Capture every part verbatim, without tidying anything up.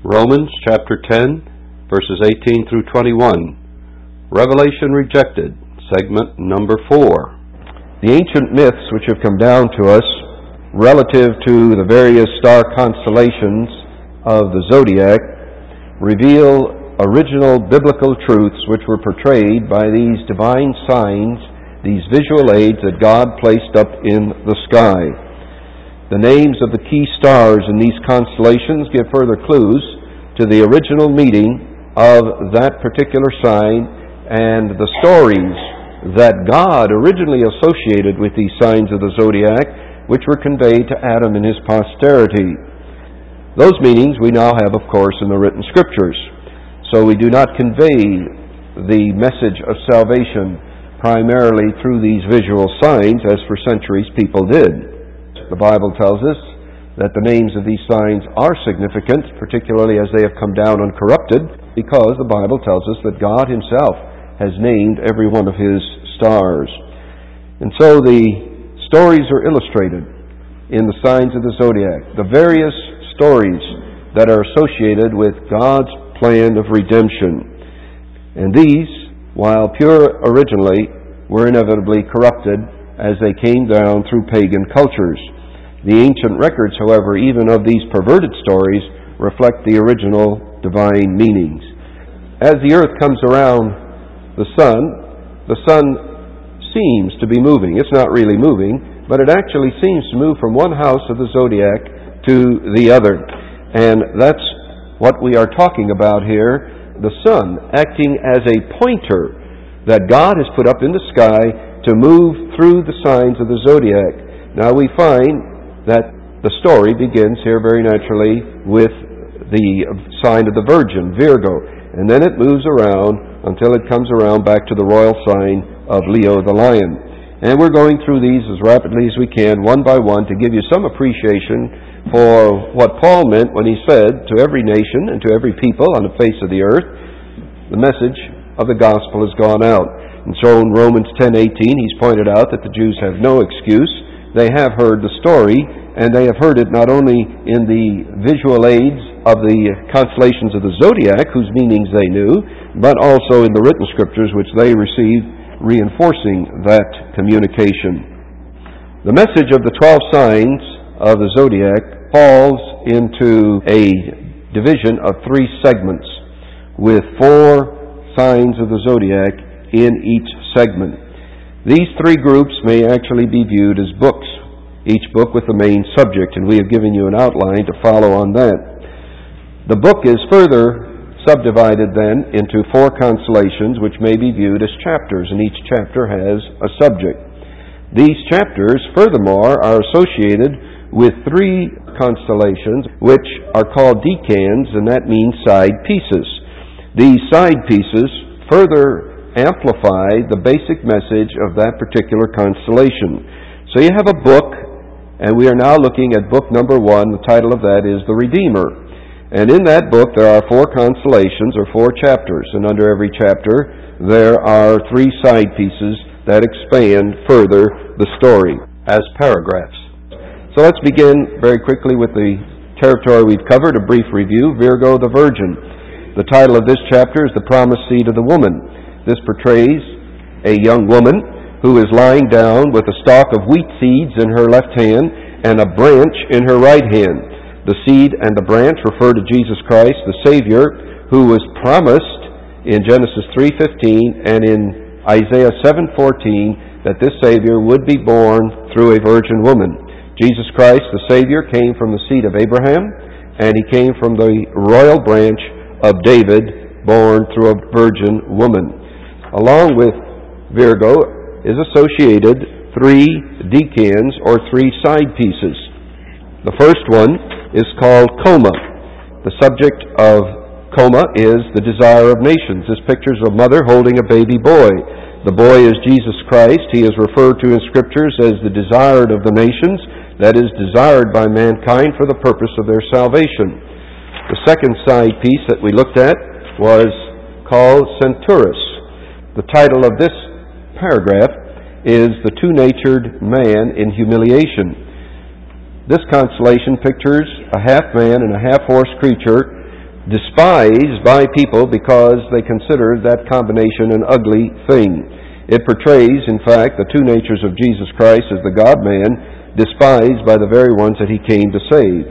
Romans chapter ten, verses eighteen through twenty-one. Revelation Rejected, segment number four. The ancient myths which have come down to us relative to the various star constellations of the zodiac reveal original biblical truths which were portrayed by these divine signs, these visual aids that God placed up in the sky. The names of the key stars in these constellations give further clues to the original meaning of that particular sign and the stories that God originally associated with these signs of the zodiac, which were conveyed to Adam and his posterity. Those meanings we now have, of course, in the written scriptures. So we do not convey the message of salvation primarily through these visual signs as for centuries people did. The Bible tells us that the names of these signs are significant, particularly as they have come down uncorrupted, because the Bible tells us that God Himself has named every one of His stars. And so the stories are illustrated in the signs of the zodiac, the various stories that are associated with God's plan of redemption. And these, while pure originally, were inevitably corrupted as they came down through pagan cultures. The ancient records, however, even of these perverted stories, reflect the original divine meanings. As the earth comes around the sun, the sun seems to be moving. It's not really moving, but it actually seems to move from one house of the zodiac to the other. And that's what we are talking about here, the sun acting as a pointer that God has put up in the sky to move through the signs of the zodiac. Now we find that the story begins here very naturally with the sign of the Virgin, Virgo, and then it moves around until it comes around back to the royal sign of Leo the Lion. And we're going through these as rapidly as we can, one by one, to give you some appreciation for what Paul meant when he said, to every nation and to every people on the face of the earth, the message of the gospel has gone out. And so in Romans ten eighteen, he's pointed out that the Jews have no excuse. They have heard the story, and they have heard it not only in the visual aids of the constellations of the zodiac, whose meanings they knew, but also in the written scriptures which they received, reinforcing that communication. The message of the twelve signs of the zodiac falls into a division of three segments, with four signs of the zodiac in each segment. These three groups may actually be viewed as books, each book with the main subject, and we have given you an outline to follow on that. The book is further subdivided then into four constellations which may be viewed as chapters, and each chapter has a subject. These chapters, furthermore, are associated with three constellations which are called decans, and that means side pieces. These side pieces further amplify the basic message of that particular constellation. So you have a book, and we are now looking at book number one. The title of that is The Redeemer. And in that book there are four constellations, or four chapters, and under every chapter there are three side pieces that expand further the story as paragraphs. So let's begin very quickly with the territory we've covered, a brief review. Virgo the Virgin. The title of this chapter is The Promised Seed of the Woman. This portrays a young woman who is lying down with a stalk of wheat seeds in her left hand and a branch in her right hand. The seed and the branch refer to Jesus Christ, the Savior, who was promised in Genesis three fifteen and in Isaiah seven fourteen that this Savior would be born through a virgin woman. Jesus Christ, the Savior, came from the seed of Abraham, and He came from the royal branch of David, born through a virgin woman. Along with Virgo is associated three decans, or three side pieces. The first one is called Coma. The subject of Coma is the desire of nations. This pictures a mother holding a baby boy. The boy is Jesus Christ. He is referred to in scriptures as the desired of the nations, that is, desired by mankind for the purpose of their salvation. The second side piece that we looked at was called Centaurus. The title of this paragraph is The Two-Natured Man in Humiliation. This constellation pictures a half-man and a half-horse creature despised by people because they consider that combination an ugly thing. It portrays, in fact, the two natures of Jesus Christ as the God-man, despised by the very ones that he came to save.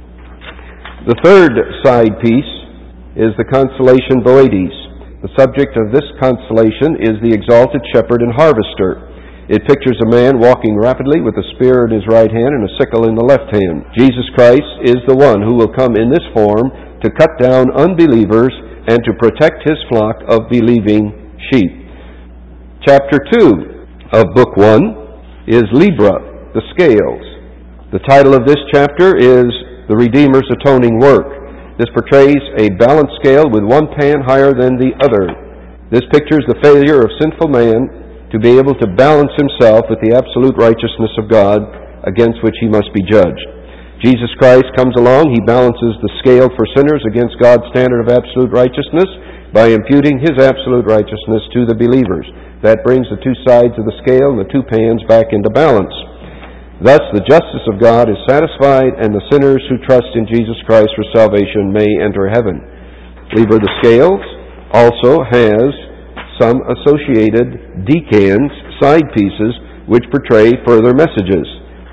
The third side piece is the consolation Boades. The subject of this consolation is the exalted shepherd and harvester. It pictures a man walking rapidly with a spear in his right hand and a sickle in the left hand. Jesus Christ is the one who will come in this form to cut down unbelievers and to protect his flock of believing sheep. Chapter two of Book one is Libra, the scales. The title of this chapter is The Redeemer's Atoning Work. This portrays a balanced scale with one pan higher than the other. This pictures the failure of sinful man to be able to balance himself with the absolute righteousness of God against which he must be judged. Jesus Christ comes along, he balances the scale for sinners against God's standard of absolute righteousness by imputing his absolute righteousness to the believers. That brings the two sides of the scale and the two pans back into balance. Thus, the justice of God is satisfied, and the sinners who trust in Jesus Christ for salvation may enter heaven. Libra the Scales also has some associated decans, side pieces, which portray further messages.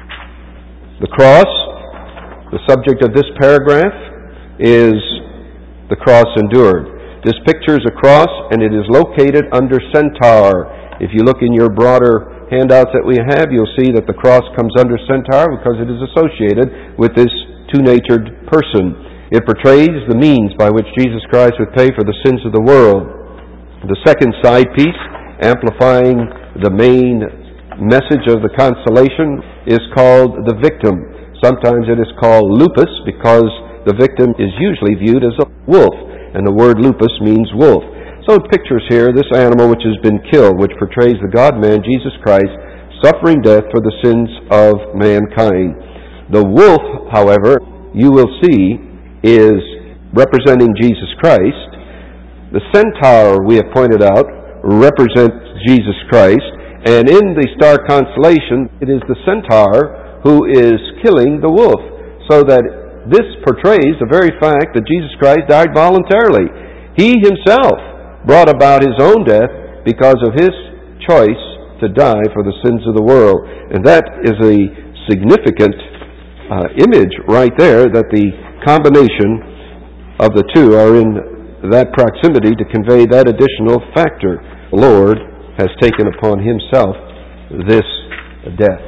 The cross, the subject of this paragraph, is the cross endured. This pictures a cross, and it is located under Centaur. If you look in your broader handouts that we have, you'll see that the cross comes under Centaur because it is associated with this two-natured person. It portrays the means by which Jesus Christ would pay for the sins of the world. The second side piece, amplifying the main message of the consolation, is called the victim. Sometimes it is called lupus because the victim is usually viewed as a wolf, and the word lupus means wolf. So it pictures here this animal which has been killed, which portrays the God-man, Jesus Christ, suffering death for the sins of mankind. The wolf, however, you will see, is representing Jesus Christ. The centaur, we have pointed out, represents Jesus Christ, and in the star constellation, it is the centaur who is killing the wolf, so that this portrays the very fact that Jesus Christ died voluntarily. He himself brought about his own death because of his choice to die for the sins of the world. And that is a significant uh, image right there, that the combination of the two are in that proximity to convey that additional factor. The Lord has taken upon himself this death.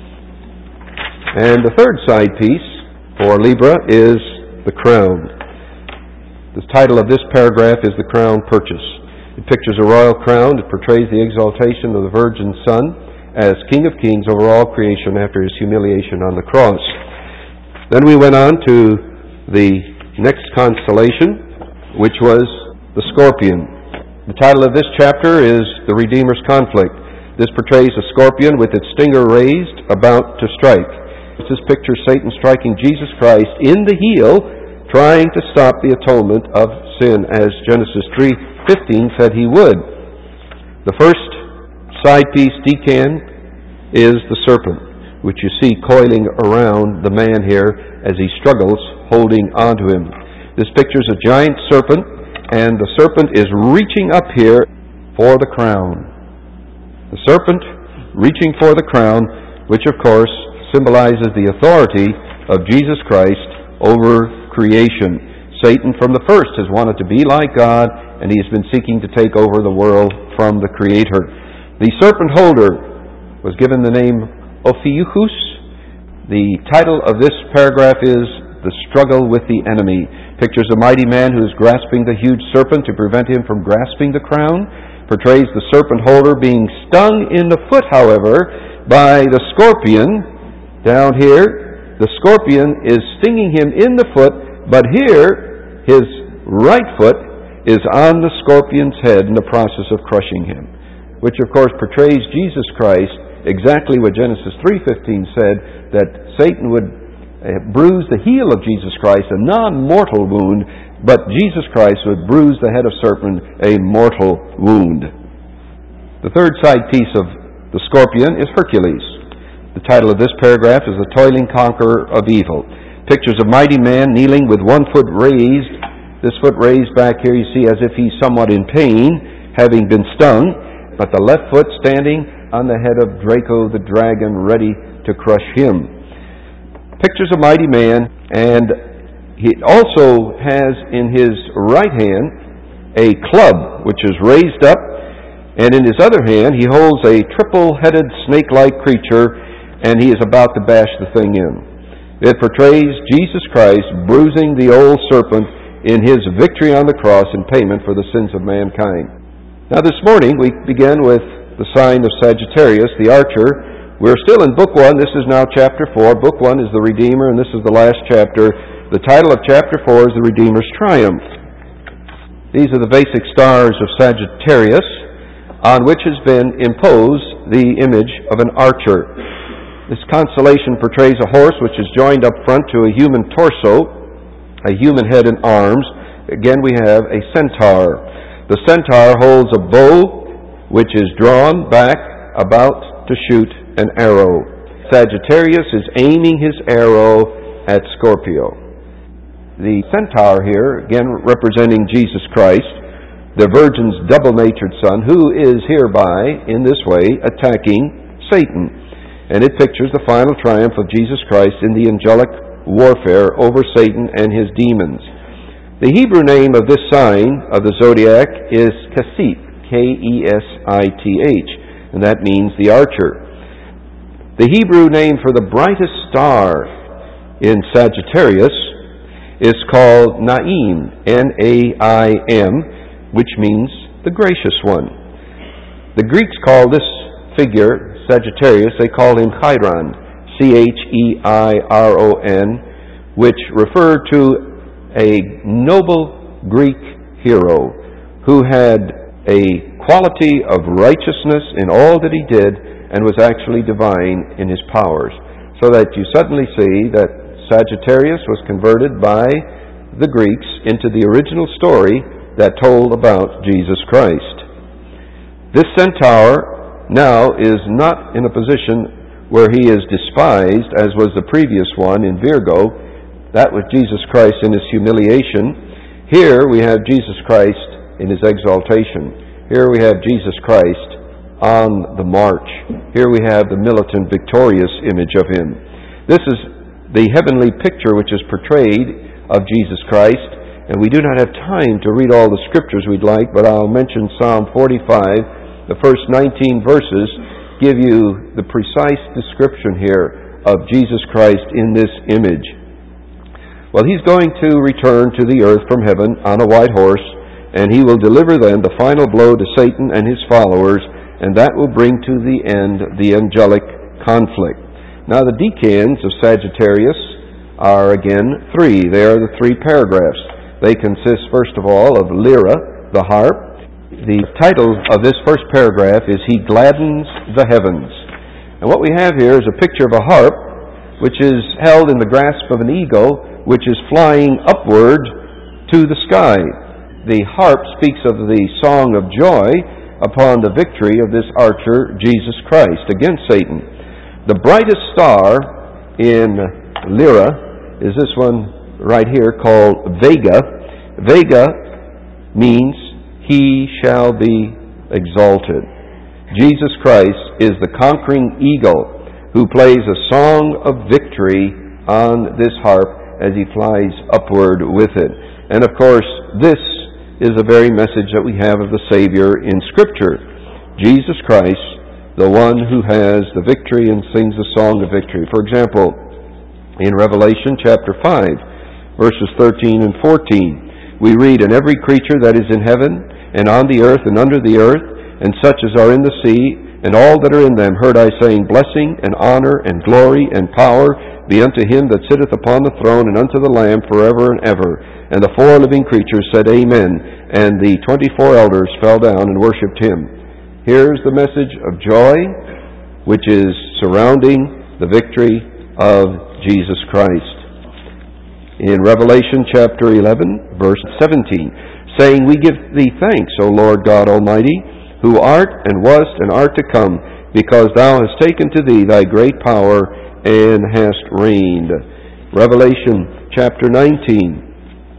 And the third side piece for Libra is the crown. The title of this paragraph is The Crown Purchase. It pictures a royal crown. It portrays the exaltation of the Virgin Son as King of Kings over all creation after his humiliation on the cross. Then we went on to the next constellation, which was the scorpion. The title of this chapter is The Redeemer's Conflict. This portrays a scorpion with its stinger raised, about to strike. This pictures Satan striking Jesus Christ in the heel, trying to stop the atonement of sin, as Genesis three fifteen said he would. The first side piece, decan, is the serpent, which you see coiling around the man here as he struggles, holding onto him. This pictures a giant serpent, and the serpent is reaching up here for the crown. The serpent reaching for the crown, which of course symbolizes the authority of Jesus Christ over creation. Satan from the first has wanted to be like God, and he has been seeking to take over the world from the Creator. The serpent holder was given the name Ophiuchus. The title of this paragraph is The Struggle with the Enemy. Pictures a mighty man who is grasping the huge serpent to prevent him from grasping the crown. Portrays the serpent holder being stung in the foot, however, by the scorpion. Down here, the scorpion is stinging him in the foot, but here, his right foot is on the scorpion's head in the process of crushing him, which of course portrays Jesus Christ exactly what Genesis three fifteen said, that Satan would bruise the heel of Jesus Christ, a non-mortal wound, but Jesus Christ would bruise the head of serpent, a mortal wound. The third side piece of the scorpion is Hercules. The title of this paragraph is The Toiling Conqueror of Evil. Pictures a mighty man kneeling with one foot raised This foot raised back here, you see, as if he's somewhat in pain, having been stung, but the left foot standing on the head of Draco the dragon, ready to crush him. Pictures a mighty man, and he also has in his right hand a club which is raised up, and in his other hand he holds a triple-headed snake-like creature, and he is about to bash the thing in. It portrays Jesus Christ bruising the old serpent in his victory on the cross in payment for the sins of mankind. Now this morning we begin with the sign of Sagittarius, the archer. We're still in Book one. This is now Chapter four. Book one is the Redeemer, and this is the last chapter. The title of Chapter four is The Redeemer's Triumph. These are the basic stars of Sagittarius, on which has been imposed the image of an archer. This constellation portrays a horse which is joined up front to a human torso, a human head and arms. Again, we have a centaur. The centaur holds a bow which is drawn back about to shoot an arrow. Sagittarius is aiming his arrow at Scorpio. The centaur here, again representing Jesus Christ, the Virgin's double-natured Son, who is hereby, in this way, attacking Satan. And it pictures the final triumph of Jesus Christ in the angelic warfare over Satan and his demons. The Hebrew name of this sign of the zodiac is Kasif, K E S I T H, and that means the archer. The Hebrew name for the brightest star in Sagittarius is called Naim, N A I M, which means the gracious one. The Greeks call this figure, Sagittarius, they call him Chiron, C H E I R O N, which referred to a noble Greek hero who had a quality of righteousness in all that he did and was actually divine in his powers. So that you suddenly see that Sagittarius was converted by the Greeks into the original story that told about Jesus Christ. This centaur now is not in a position where he is despised, as was the previous one in Virgo. That was Jesus Christ in his humiliation. Here we have Jesus Christ in his exaltation. Here we have Jesus Christ on the march. Here we have the militant, victorious image of him. This is the heavenly picture which is portrayed of Jesus Christ, and we do not have time to read all the scriptures we'd like, but I'll mention Psalm forty-five. The first nineteen verses give you the precise description here of Jesus Christ in this image. Well, he's going to return to the earth from heaven on a white horse, and he will deliver then the final blow to Satan and his followers, and that will bring to the end the angelic conflict. Now, the decans of Sagittarius are again three. They are the three paragraphs. They consist, first of all, of Lyra, the harp. The title of this first paragraph is He Gladdens the Heavens. And what we have here is a picture of a harp which is held in the grasp of an eagle which is flying upward to the sky. The harp speaks of the song of joy upon the victory of this archer, Jesus Christ, against Satan. The brightest star in Lyra is this one right here called Vega. Vega means He shall be exalted. Jesus Christ is the conquering eagle who plays a song of victory on this harp as he flies upward with it. And of course, this is the very message that we have of the Savior in Scripture. Jesus Christ, the one who has the victory and sings the song of victory. For example, in Revelation chapter five, verses thirteen and fourteen, we read, "And every creature that is in heaven, and on the earth, and under the earth, and such as are in the sea, and all that are in them, heard I saying, Blessing, and honor, and glory, and power be unto him that sitteth upon the throne, and unto the Lamb forever and ever. And the four living creatures said, Amen. And the twenty-four elders fell down and worshipped him." Here's the message of joy, which is surrounding the victory of Jesus Christ. In Revelation chapter eleven, verse seventeen, saying, "We give thee thanks, O Lord God Almighty, who art and wast and art to come, because thou hast taken to thee thy great power and hast reigned." Revelation chapter nineteen.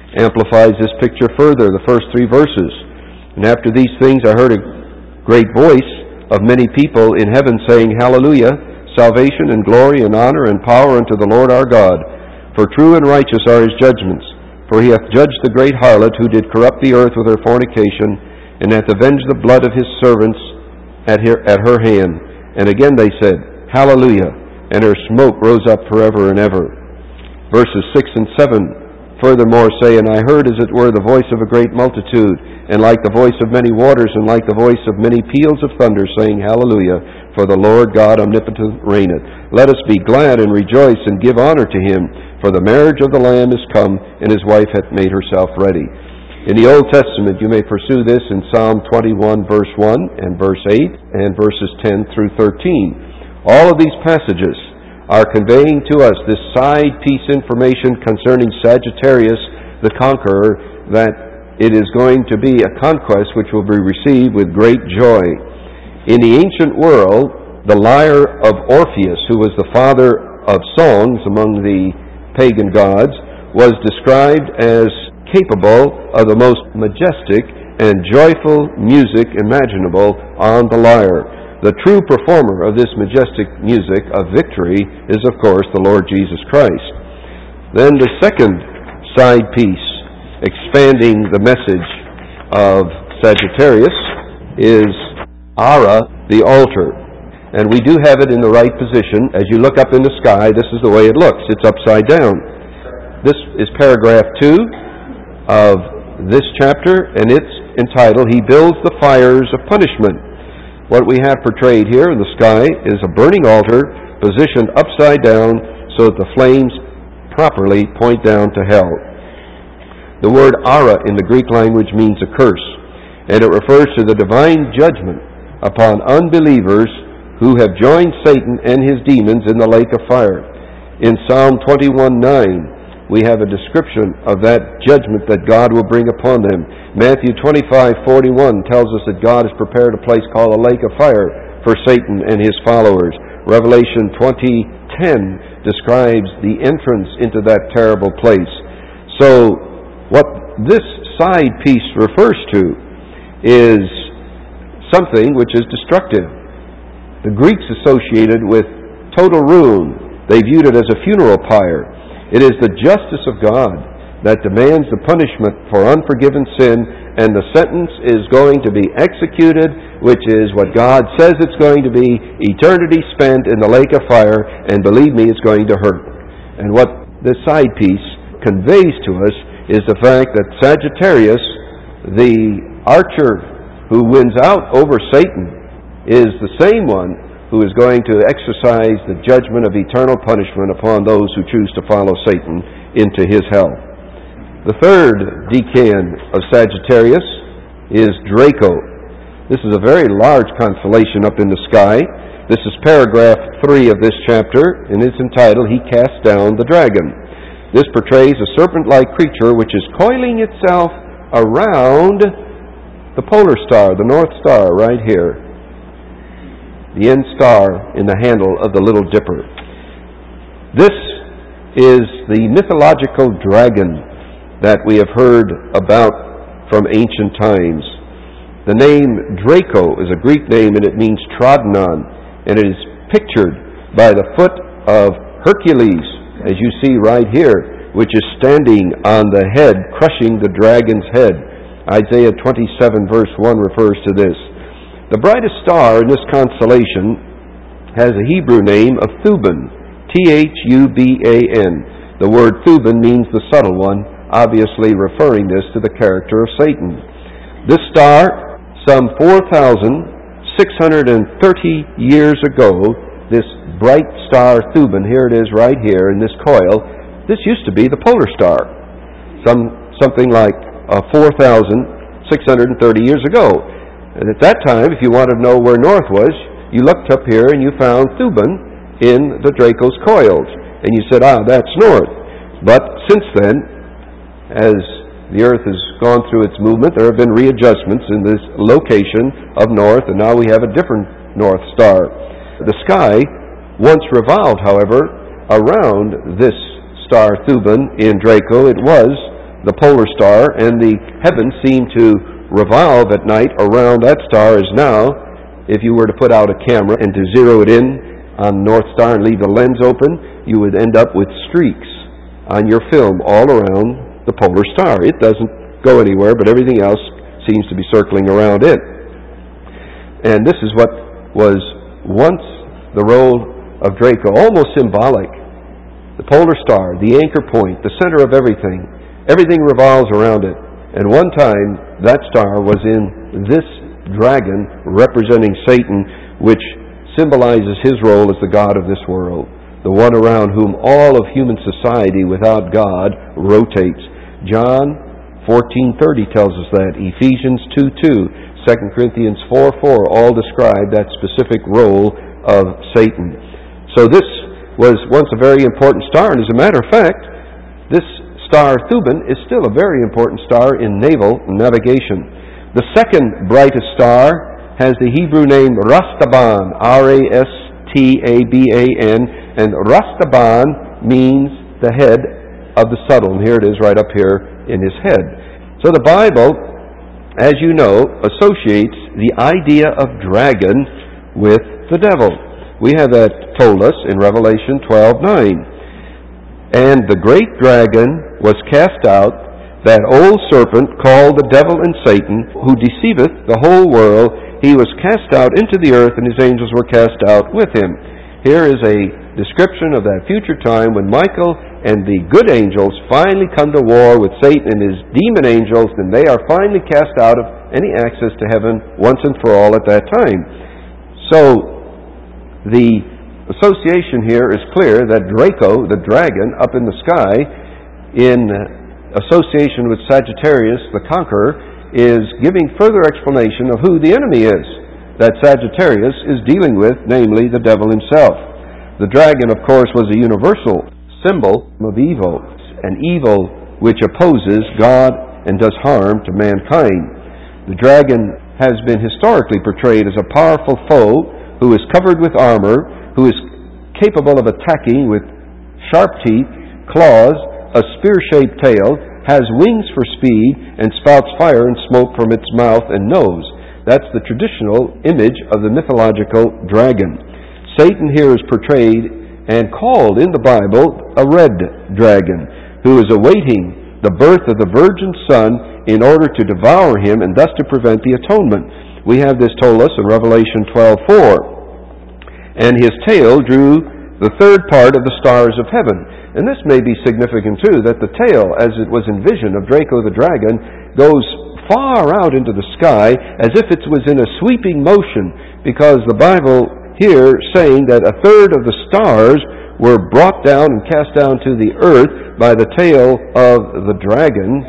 amplifies this picture further, the first three verses. And after these things I heard a great voice of many people in heaven saying, Hallelujah, salvation and glory and honor and power unto the Lord our God. For true and righteous are his judgments. For he hath judged the great harlot who did corrupt the earth with her fornication, and hath avenged the blood of his servants at her, at her hand. And again they said, Hallelujah, and her smoke rose up forever and ever. Verses six and seven furthermore say, And I heard as it were the voice of a great multitude, and like the voice of many waters, and like the voice of many peals of thunder, saying, Hallelujah, for the Lord God omnipotent reigneth. Let us be glad and rejoice and give honor to him, for the marriage of the Lamb is come, and his wife hath made herself ready. In the Old Testament, you may pursue this in Psalm twenty-one, verse one, and verse eight, and verses ten through thirteen. All of these passages are conveying to us this side piece information concerning Sagittarius the conqueror, that it is going to be a conquest which will be received with great joy. In the ancient world, the lyre of Orpheus, who was the father of songs among the pagan gods, was described as capable of the most majestic and joyful music imaginable on the lyre. The true performer of this majestic music of victory is, of course, the Lord Jesus Christ. Then the second side piece, expanding the message of Sagittarius, is Ara, the altar. And we do have it in the right position. As you look up in the sky, this is the way it looks. It's upside down. This is paragraph two of this chapter, and it's entitled, He Builds the Fires of Punishment. What we have portrayed here in the sky is a burning altar positioned upside down so that the flames properly point down to hell. The word Ara in the Greek language means a curse, and it refers to the divine judgment upon unbelievers who have joined Satan and his demons in the lake of fire. In Psalm twenty-one nine, we have a description of that judgment that God will bring upon them. Matthew twenty-five forty-one tells us that God has prepared a place called a lake of fire for Satan and his followers. Revelation twenty ten describes the entrance into that terrible place. So what this side piece refers to is something which is destructive. The Greeks associated with total ruin. They viewed it as a funeral pyre. It is the justice of God that demands the punishment for unforgiven sin, and the sentence is going to be executed, which is what God says it's going to be, eternity spent in the lake of fire, and believe me, it's going to hurt. And what this side piece conveys to us is the fact that Sagittarius, the archer who wins out over Satan, is the same one who is going to exercise the judgment of eternal punishment upon those who choose to follow Satan into his hell. The third decan of Sagittarius is Draco. This is a very large constellation up in the sky. This is paragraph three of this chapter, and it's entitled, He Cast Down the Dragon. This portrays a serpent-like creature which is coiling itself around the polar star, the North Star, right here. The end star in the handle of the Little Dipper. This is the mythological dragon that we have heard about from ancient times. The name Draco is a Greek name, and it means trodden on, and it is pictured by the foot of Hercules, as you see right here, which is standing on the head, crushing the dragon's head. Isaiah twenty-seven verse one refers to this. The brightest star in this constellation has a Hebrew name of Thuban, T H U B A N. The word Thuban means the subtle one, obviously referring this to the character of Satan. This star, some four thousand six hundred thirty years ago, this bright star Thuban, here it is right here in this coil, this used to be the polar star, some something like uh, four thousand six hundred thirty years ago. And at that time, if you wanted to know where north was, you looked up here and you found Thuban in the Draco's coils. And you said, ah, that's north. But since then, as the earth has gone through its movement, there have been readjustments in this location of north, and now we have a different north star. The sky once revolved, however, around this star Thuban in Draco. It was the polar star, and the heavens seem to revolve at night around that star, as now, if you were to put out a camera and to zero it in on the North Star and leave the lens open, you would end up with streaks on your film all around the polar star. It doesn't go anywhere, but everything else seems to be circling around it. And this is what was once the role of Draco, almost symbolic. The polar star, the anchor point, the center of everything. Everything revolves around it. And one time, that star was in this dragon representing Satan, which symbolizes his role as the god of this world, the one around whom all of human society without God rotates. John fourteen thirty tells us that. Ephesians two two, Second Corinthians four four all describe that specific role of Satan. So this was once a very important star, and as a matter of fact, this star Thuban is still a very important star in naval navigation. The second brightest star has the Hebrew name Rastaban, R A S T A B A N, and Rastaban means the head of the subtle, and here it is right up here in his head. So the Bible, as you know, associates the idea of dragon with the devil. We have that told us in Revelation twelve nine. And the great dragon was cast out, that old serpent called the devil and Satan, who deceiveth the whole world. He was cast out into the earth, and his angels were cast out with him. Here is a description of that future time when Michael and the good angels finally come to war with Satan and his demon angels, and they are finally cast out of any access to heaven once and for all at that time. So the association here is clear that Draco, the dragon up in the sky, in association with Sagittarius, the conqueror, is giving further explanation of who the enemy is that Sagittarius is dealing with, namely the devil himself. The dragon, of course, was a universal symbol of evil, an evil which opposes God and does harm to mankind. The dragon has been historically portrayed as a powerful foe who is covered with armor, who is capable of attacking with sharp teeth, claws, a spear-shaped tail, has wings for speed, and spouts fire and smoke from its mouth and nose. That's the traditional image of the mythological dragon. Satan here is portrayed and called in the Bible a red dragon, who is awaiting the birth of the virgin son in order to devour him and thus to prevent the atonement. We have this told us in Revelation twelve four. And his tail drew the third part of the stars of heaven. And this may be significant too, that the tail, as it was envisioned of Draco the dragon, goes far out into the sky as if it was in a sweeping motion, because the Bible here saying that a third of the stars were brought down and cast down to the earth by the tail of the dragon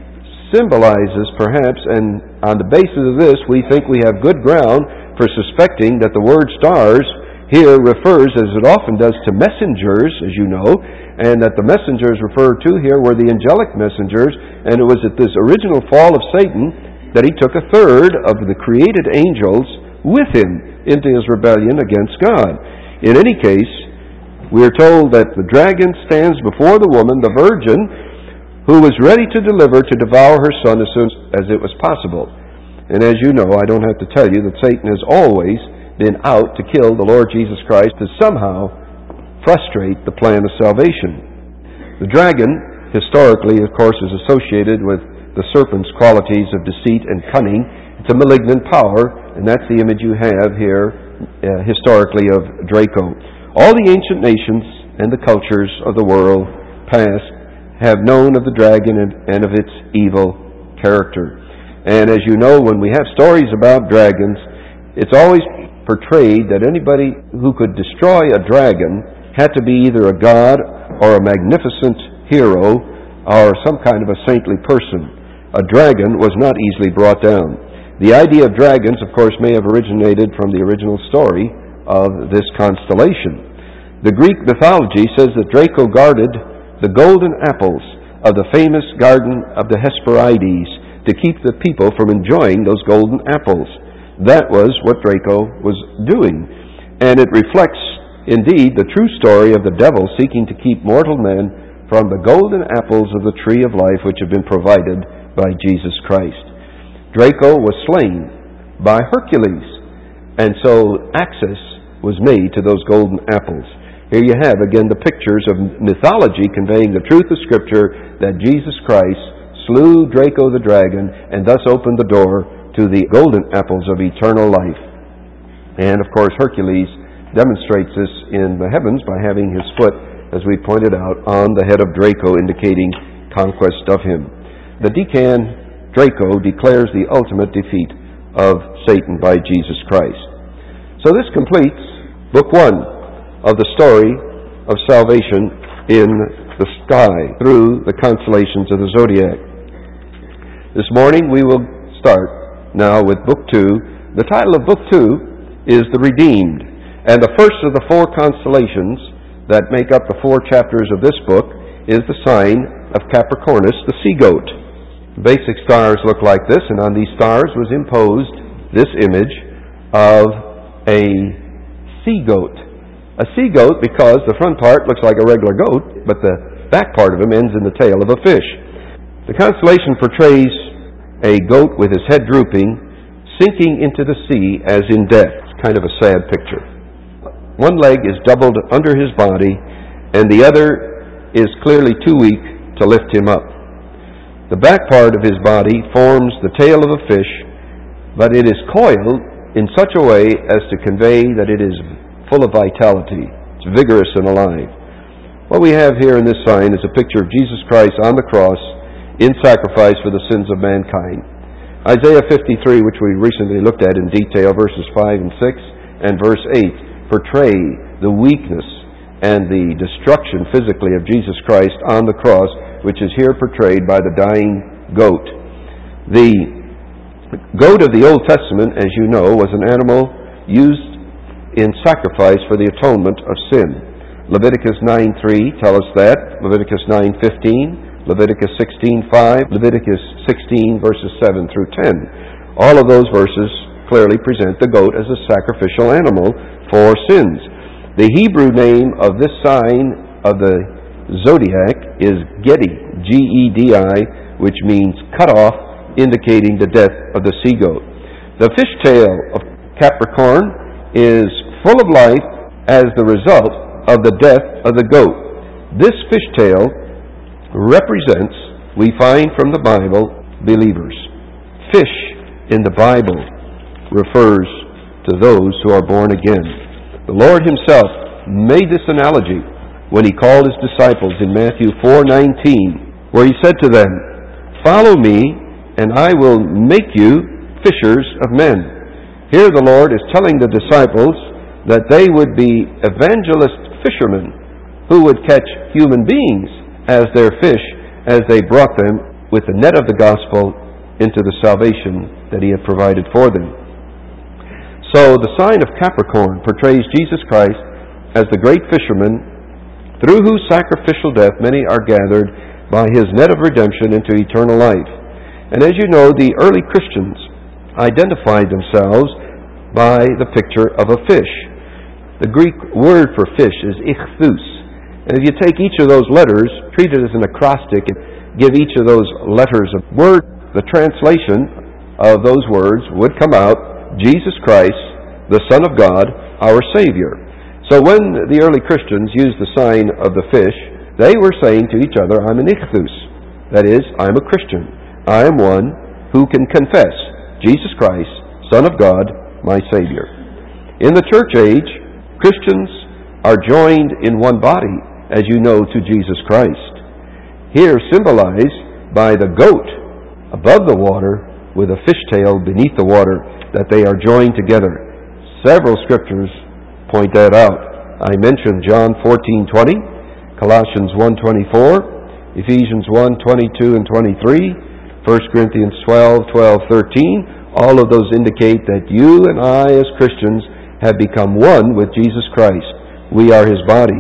symbolizes perhaps, and on the basis of this we think we have good ground for suspecting that the word stars here refers, as it often does, to messengers, as you know, and that the messengers referred to here were the angelic messengers, and it was at this original fall of Satan that he took a third of the created angels with him into his rebellion against God. In any case, we are told that the dragon stands before the woman, the virgin, who was ready to deliver, to devour her son as soon as it was possible. And as you know, I don't have to tell you that Satan has always been out to kill the Lord Jesus Christ, to somehow frustrate the plan of salvation. The dragon, historically, of course, is associated with the serpent's qualities of deceit and cunning. It's a malignant power, and that's the image you have here, uh, historically, of Draco. All the ancient nations and the cultures of the world past have known of the dragon and, and of its evil character. And as you know, when we have stories about dragons, it's always portrayed that anybody who could destroy a dragon had to be either a god or a magnificent hero or some kind of a saintly person. A dragon was not easily brought down. The idea of dragons, of course, may have originated from the original story of this constellation. The Greek mythology says that Draco guarded the golden apples of the famous garden of the Hesperides to keep the people from enjoying those golden apples. That was what Draco was doing. And it reflects, indeed, the true story of the devil seeking to keep mortal men from the golden apples of the tree of life which have been provided by Jesus Christ. Draco was slain by Hercules, and so access was made to those golden apples. Here you have again the pictures of mythology conveying the truth of Scripture that Jesus Christ slew Draco the dragon and thus opened the door to the golden apples of eternal life. And of course Hercules demonstrates this in the heavens by having his foot, as we pointed out, on the head of Draco, indicating conquest of him. The Decan Draco declares the ultimate defeat of Satan by Jesus Christ. So this completes Book One of the story of salvation in the sky through the constellations of the zodiac. This morning we will start now with Book Two. The title of Book Two is The Redeemed, and the first of the four constellations that make up the four chapters of this book is the sign of Capricornus, the sea goat. Basic stars look like this, and on these stars was imposed this image of a sea goat. A sea goat because the front part looks like a regular goat, but the back part of him ends in the tail of a fish. The constellation portrays a goat with his head drooping, sinking into the sea as in death. It's kind of a sad picture. One leg is doubled under his body, and the other is clearly too weak to lift him up. The back part of his body forms the tail of a fish, but it is coiled in such a way as to convey that it is full of vitality. It's vigorous and alive. What we have here in this sign is a picture of Jesus Christ on the cross in sacrifice for the sins of mankind. Isaiah fifty-three, which we recently looked at in detail, verses five and six, and verse eight, portray the weakness and the destruction physically of Jesus Christ on the cross, which is here portrayed by the dying goat. The goat of the Old Testament, as you know, was an animal used in sacrifice for the atonement of sin. Leviticus nine three tells us that, Leviticus nine fifteen, Leviticus sixteen five, Leviticus sixteen verses seven through ten. All of those verses clearly present the goat as a sacrificial animal for sins. The Hebrew name of this sign of the zodiac is Gedi, G E D I, which means cut off, indicating the death of the sea goat. The fishtail of Capricorn is full of life as the result of the death of the goat. This fishtail represents, we find from the Bible, believers. Fish in the Bible refers to those who are born again. The Lord himself made this analogy when he called his disciples in Matthew four nineteen, where he said to them, "Follow me, and I will make you fishers of men." Here the Lord is telling the disciples that they would be evangelist fishermen who would catch human beings as their fish as they brought them with the net of the gospel into the salvation that he had provided for them. So the sign of Capricorn portrays Jesus Christ as the great fisherman through whose sacrificial death many are gathered by his net of redemption into eternal life. And as you know, the early Christians identified themselves by the picture of a fish. The Greek word for fish is ichthus. And if you take each of those letters, treat it as an acrostic, and give each of those letters a word, the translation of those words would come out, Jesus Christ, the Son of God, our Savior. So when the early Christians used the sign of the fish, they were saying to each other, I'm an ichthus. That is, I'm a Christian. I am one who can confess Jesus Christ, Son of God, my Savior. In the church age, Christians are joined in one body, as you know, to Jesus Christ. Here symbolized by the goat above the water with a fishtail beneath the water, that they are joined together. Several scriptures point that out. I mentioned John fourteen twenty, Colossians one twenty-four, Ephesians one twenty-two and twenty-three, First Corinthians twelve twelve thirteen. All of those indicate that you and I as Christians have become one with Jesus Christ. We are his body.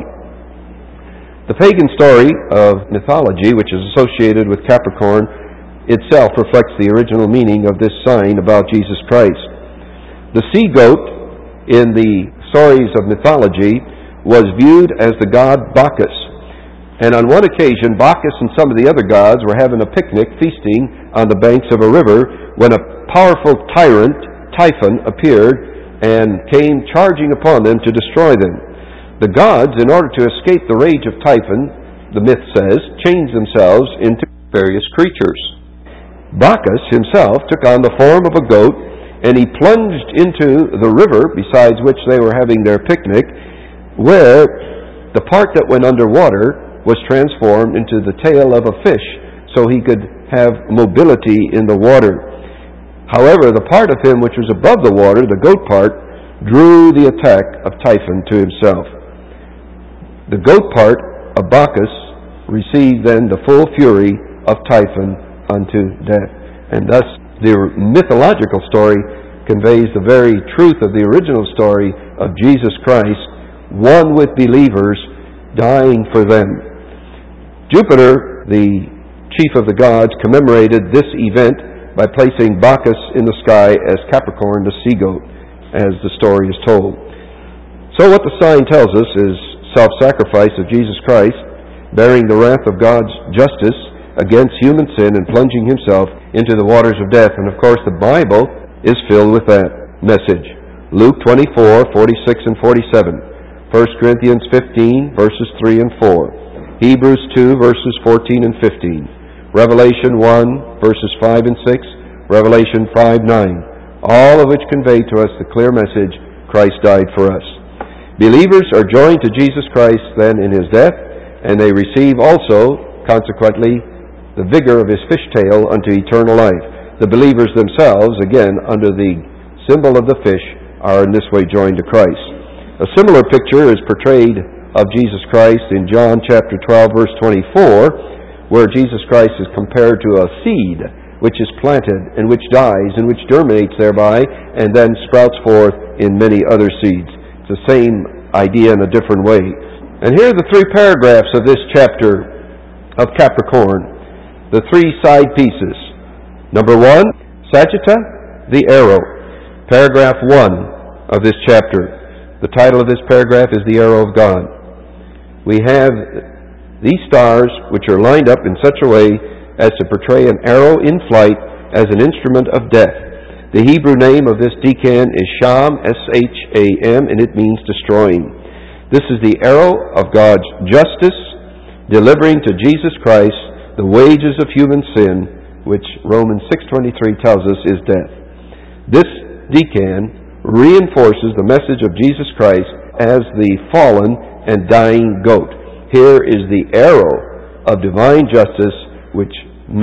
The pagan story of mythology, which is associated with Capricorn, itself reflects the original meaning of this sign about Jesus Christ. The sea goat in the stories of mythology was viewed as the god Bacchus, And on one occasion, Bacchus and some of the other gods were having a picnic, feasting on the banks of a river, when a powerful tyrant, Typhon, appeared and came charging upon them to destroy them. The gods, in order to escape the rage of Typhon, the myth says, changed themselves into various creatures. Bacchus himself took on the form of a goat, and he plunged into the river beside which they were having their picnic, where the part that went underwater was transformed into the tail of a fish, so he could have mobility in the water. However, the part of him which was above the water, the goat part, drew the attack of Typhon to himself. The goat part of Bacchus received then the full fury of Typhon unto death. And thus the mythological story conveys the very truth of the original story of Jesus Christ, one with believers, dying for them. Jupiter, the chief of the gods, commemorated this event by placing Bacchus in the sky as Capricorn, the sea-goat, as the story is told. So what the sign tells us is self-sacrifice of Jesus Christ, bearing the wrath of God's justice against human sin and plunging himself into the waters of death. And of course the Bible is filled with that message. Luke twenty-four, forty-six and forty-seven. First Corinthians fifteen, verses three and four. Hebrews two, verses fourteen and fifteen. Revelation one, verses five and six. Revelation five, nine. All of which convey to us the clear message, Christ died for us. Believers are joined to Jesus Christ then in his death, and they receive also, consequently, the vigor of his fishtail unto eternal life. The believers themselves, again, under the symbol of the fish, are in this way joined to Christ. A similar picture is portrayed of Jesus Christ in John chapter twelve, verse twenty-four, where Jesus Christ is compared to a seed which is planted and which dies and which germinates thereby and then sprouts forth in many other seeds. It's the same idea in a different way. And here are the three paragraphs of this chapter of Capricorn, the three side pieces. Number one, Sagitta, the arrow. Paragraph one of this chapter. The title of this paragraph is The Arrow of God. We have these stars which are lined up in such a way as to portray an arrow in flight as an instrument of death. The Hebrew name of this decan is Sham, S H A M, and it means destroying. This is the arrow of God's justice, delivering to Jesus Christ the wages of human sin, which Romans six twenty-three tells us is death. This decan reinforces the message of Jesus Christ as the fallen and dying goat. Here is the arrow of divine justice which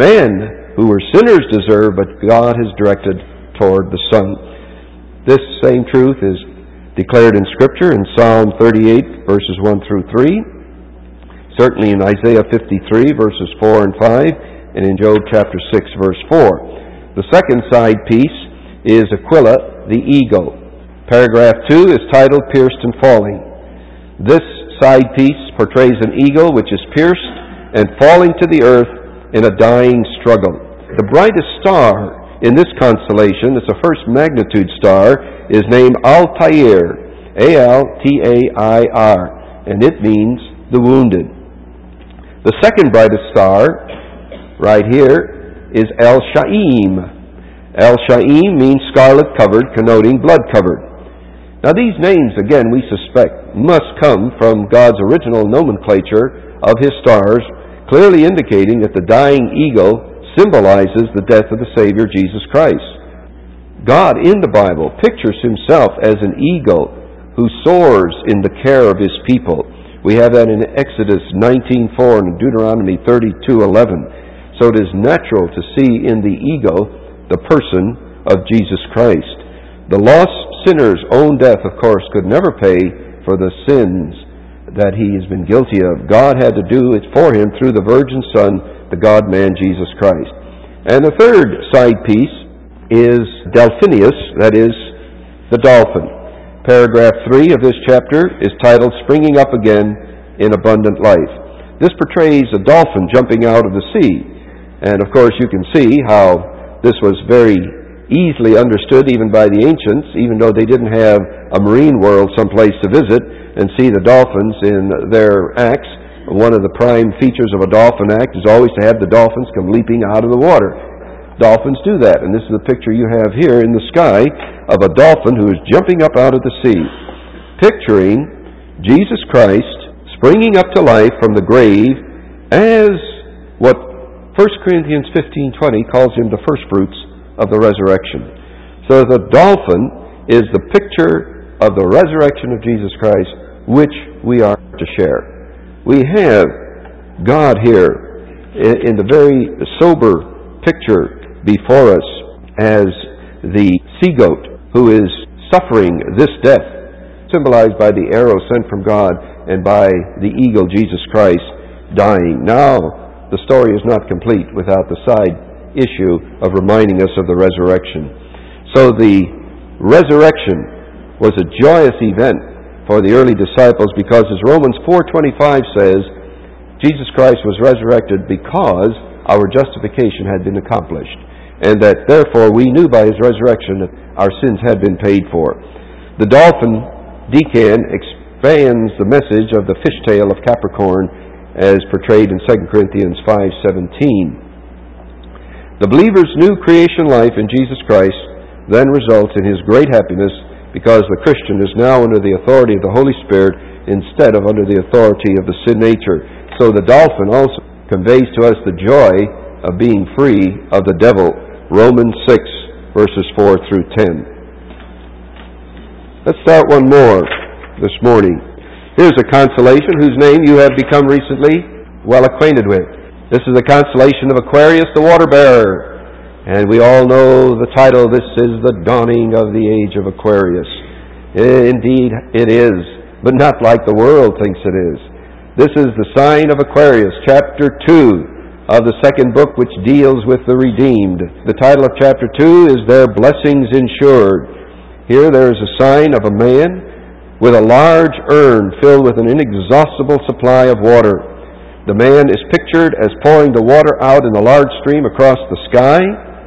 men who were sinners deserve, but God has directed toward the Son. This same truth is declared in Scripture in Psalm thirty-eight, verses one through three, certainly in Isaiah fifty-three, verses four and five, and in Job chapter six, verse four. The second side piece is Aquila, the eagle. Paragraph two is titled Pierced and Falling. This side piece portrays an eagle which is pierced and falling to the earth in a dying struggle. The brightest star in this constellation, it's a first magnitude star, is named Altair, A L T A I R, and it means the wounded. The second brightest star, right here, is El Shaim. El Shaim means scarlet-covered, connoting blood-covered. Now these names, again, we suspect, must come from God's original nomenclature of his stars, clearly indicating that the dying eagle symbolizes the death of the Savior, Jesus Christ. God in the Bible pictures himself as an eagle who soars in the care of his people. We have that in Exodus nineteen four and Deuteronomy thirty-two eleven. So it is natural to see in the eagle the person of Jesus Christ. The lost sinner's own death, of course, could never pay for the sins that he has been guilty of. God had to do it for him through the Virgin Son, the God-man Jesus Christ. And the third side piece is Delphinius, that is, the dolphin. Paragraph three of this chapter is titled Springing Up Again in Abundant Life. This portrays a dolphin jumping out of the sea. And of course you can see how this was very easily understood even by the ancients, even though they didn't have a marine world someplace to visit and see the dolphins in their acts. one of the prime features of a dolphin act is always to have the dolphins come leaping out of the water. Dolphins do that, and this is the picture you have here in the sky of a dolphin who is jumping up out of the sea, picturing Jesus Christ springing up to life from the grave as what First Corinthians fifteen twenty calls him the first fruits of the resurrection. So the dolphin is the picture of the resurrection of Jesus Christ, which we are to share. We have God here in the very sober picture before us as the sea-goat who is suffering this death, symbolized by the arrow sent from God and by the eagle Jesus Christ dying. Now, the story is not complete without the side issue of reminding us of the resurrection. So the resurrection was a joyous event for the early disciples because, as Romans four twenty-five says, Jesus Christ was resurrected because our justification had been accomplished, and that therefore we knew by his resurrection that our sins had been paid for. The dolphin decan expands the message of the fishtail of Capricorn as portrayed in Second Corinthians five seventeen. The believer's new creation life in Jesus Christ then results in his great happiness because the Christian is now under the authority of the Holy Spirit instead of under the authority of the sin nature. So the dolphin also conveys to us the joy of being free of the devil. Romans six, verses four through ten. Let's start one more this morning. Here's a constellation whose name you have become recently well acquainted with. This is the constellation of Aquarius, the water bearer. And we all know the title, This is the Dawning of the Age of Aquarius. Indeed, it is, but not like the world thinks it is. This is the sign of Aquarius, chapter two of the second book, which deals with the redeemed. The title of chapter two is Their Blessings Insured. Here there is a sign of a man with a large urn filled with an inexhaustible supply of water. The man is pictured as pouring the water out in a large stream across the sky,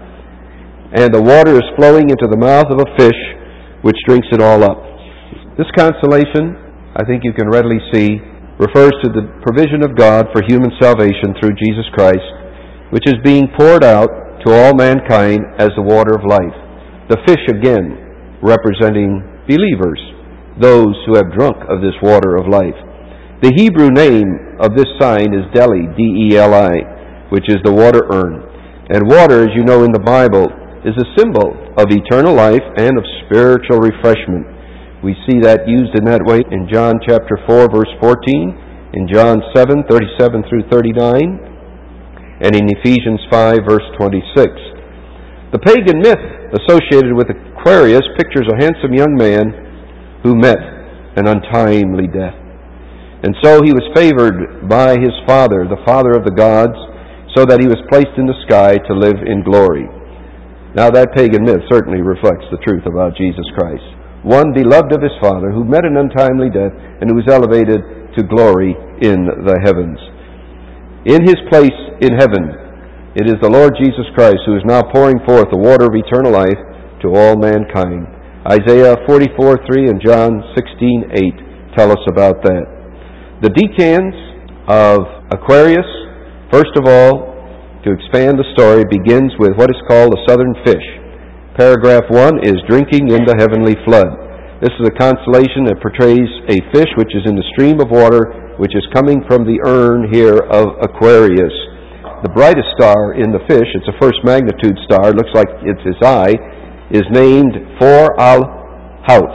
and the water is flowing into the mouth of a fish, which drinks it all up. This constellation, I think you can readily see, refers to the provision of God for human salvation through Jesus Christ, which is being poured out to all mankind as the water of life. The fish, again, representing believers, those who have drunk of this water of life. The Hebrew name of this sign is Deli, D E L I, which is the water urn. And water, as you know in the Bible, is a symbol of eternal life and of spiritual refreshment. We see that used in that way in John chapter four, verse fourteen, in John seven, thirty-seven through thirty-nine, and in Ephesians five, verse twenty-six. The pagan myth associated with Aquarius pictures a handsome young man who met an untimely death. And so he was favored by his father, the father of the gods, so that he was placed in the sky to live in glory. Now that pagan myth certainly reflects the truth about Jesus Christ. One beloved of his father who met an untimely death and who was elevated to glory in the heavens. In his place in heaven, it is the Lord Jesus Christ who is now pouring forth the water of eternal life to all mankind. Isaiah forty-four three and John sixteen eight tell us about that. The decans of Aquarius, first of all, to expand the story, begins with what is called the southern fish. Paragraph one is drinking in the heavenly flood. This is a constellation that portrays a fish which is in the stream of water, which is coming from the urn here of Aquarius. The brightest star in the fish, it's a first magnitude star, it looks like it's his eye, is named For Al Haut,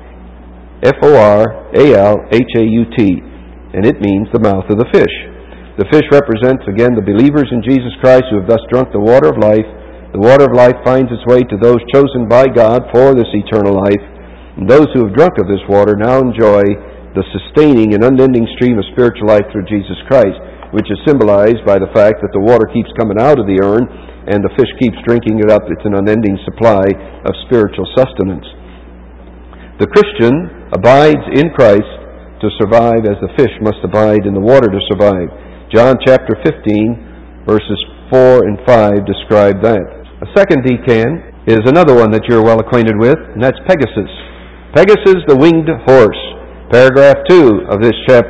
F O R A L H A U T, and it means the mouth of the fish. The fish represents, again, the believers in Jesus Christ who have thus drunk the water of life. The water of life finds its way to those chosen by God for this eternal life. And those who have drunk of this water now enjoy the sustaining and unending stream of spiritual life through Jesus Christ, which is symbolized by the fact that the water keeps coming out of the urn and the fish keeps drinking it up. It's an unending supply of spiritual sustenance. The Christian abides in Christ to survive as the fish must abide in the water to survive. John chapter fifteen, verses four and five describe that. A second decan is another one that you're well acquainted with, and that's Pegasus. Pegasus, the winged horse. Paragraph two of this chapter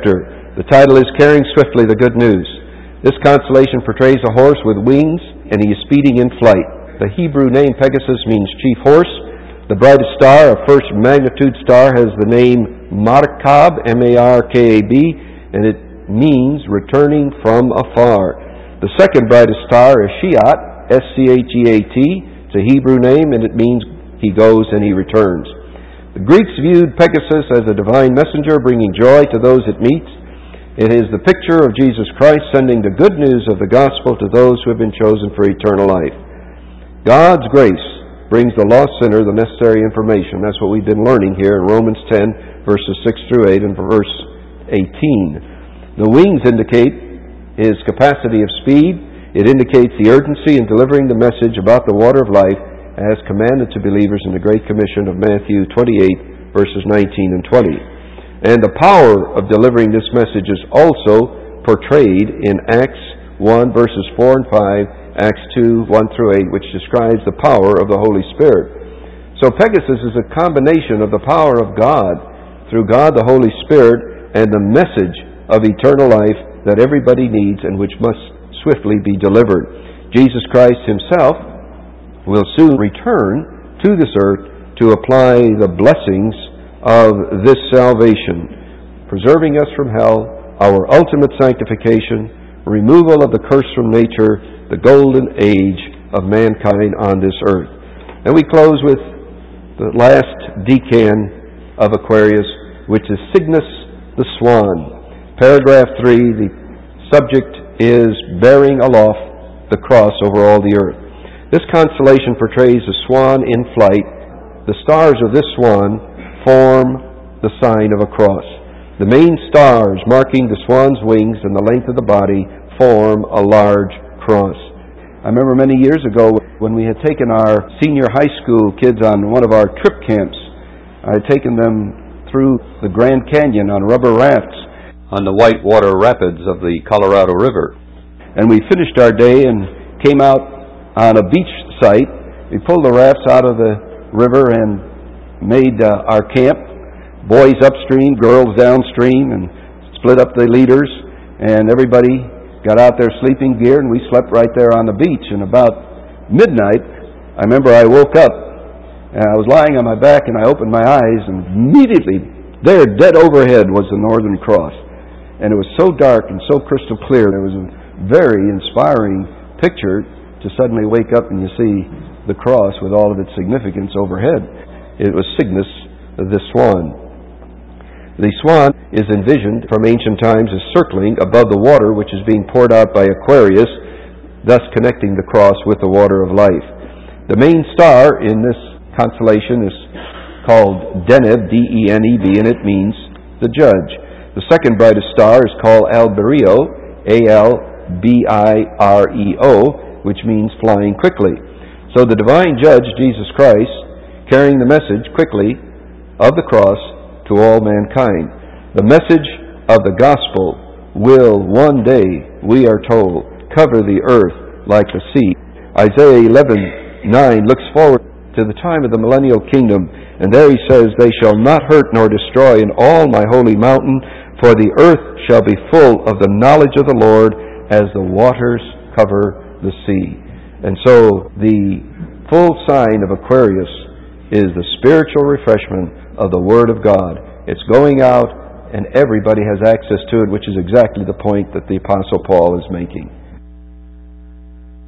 The title is Carrying Swiftly the Good News. This constellation portrays a horse with wings, and he is speeding in flight. The Hebrew name Pegasus means chief horse. The brightest star, a first magnitude star, has the name Markab, M A R K A B, and it means returning from afar. The second brightest star is Sheat, S C H E A T. It's a Hebrew name, and it means he goes and he returns. The Greeks viewed Pegasus as a divine messenger bringing joy to those it meets. It is the picture of Jesus Christ sending the good news of the gospel to those who have been chosen for eternal life. God's grace brings the lost sinner the necessary information. That's what we've been learning here in Romans ten, verses six through eight, and verse eighteen. The wings indicate his capacity of speed. It indicates the urgency in delivering the message about the water of life as commanded to believers in the Great Commission of Matthew twenty-eight, verses nineteen and twenty. And the power of delivering this message is also portrayed in Acts one, verses four and five, Acts two, one through eight, which describes the power of the Holy Spirit. So Pegasus is a combination of the power of God, through God the Holy Spirit, and the message of eternal life that everybody needs and which must swiftly be delivered. Jesus Christ himself will soon return to this earth to apply the blessings of this salvation, preserving us from hell, our ultimate sanctification, removal of the curse from nature, the golden age of mankind on this earth. And we close with the last decan of Aquarius, which is Cygnus the Swan. Paragraph three, the subject is bearing aloft the cross over all the earth. This constellation portrays a swan in flight. The stars of this swan form the sign of a cross. The main stars marking the swan's wings and the length of the body form a large cross. I remember many years ago when we had taken our senior high school kids on one of our trip camps. I had taken them through the Grand Canyon on rubber rafts on the whitewater rapids of the Colorado River. And we finished our day and came out on a beach site. We pulled the rafts out of the river and made uh, our camp. Boys upstream, girls downstream, and split up the leaders. And everybody got out their sleeping gear, and we slept right there on the beach. And about midnight, I remember I woke up, and I was lying on my back, and I opened my eyes, and immediately there, dead overhead, was the Northern Cross. And it was so dark and so crystal clear. It was a very inspiring picture to suddenly wake up and you see the cross with all of its significance overhead. It was Cygnus the Swan. The swan is envisioned from ancient times as circling above the water which is being poured out by Aquarius, thus connecting the cross with the water of life. The main star in this constellation is called Deneb, D E N E B, and it means the judge. The second brightest star is called Albireo, A L B I R E O, which means flying quickly. So the divine judge, Jesus Christ, carrying the message quickly of the cross to all mankind. The message of the gospel will one day, we are told, cover the earth like the sea. Isaiah eleven nine looks forward to the time of the millennial kingdom, and there he says, "They shall not hurt nor destroy in all my holy mountain, for the earth shall be full of the knowledge of the Lord as the waters cover the sea." And so the full sign of Aquarius is the spiritual refreshment of the Word of God. It's going out and everybody has access to it, which is exactly the point that the Apostle Paul is making.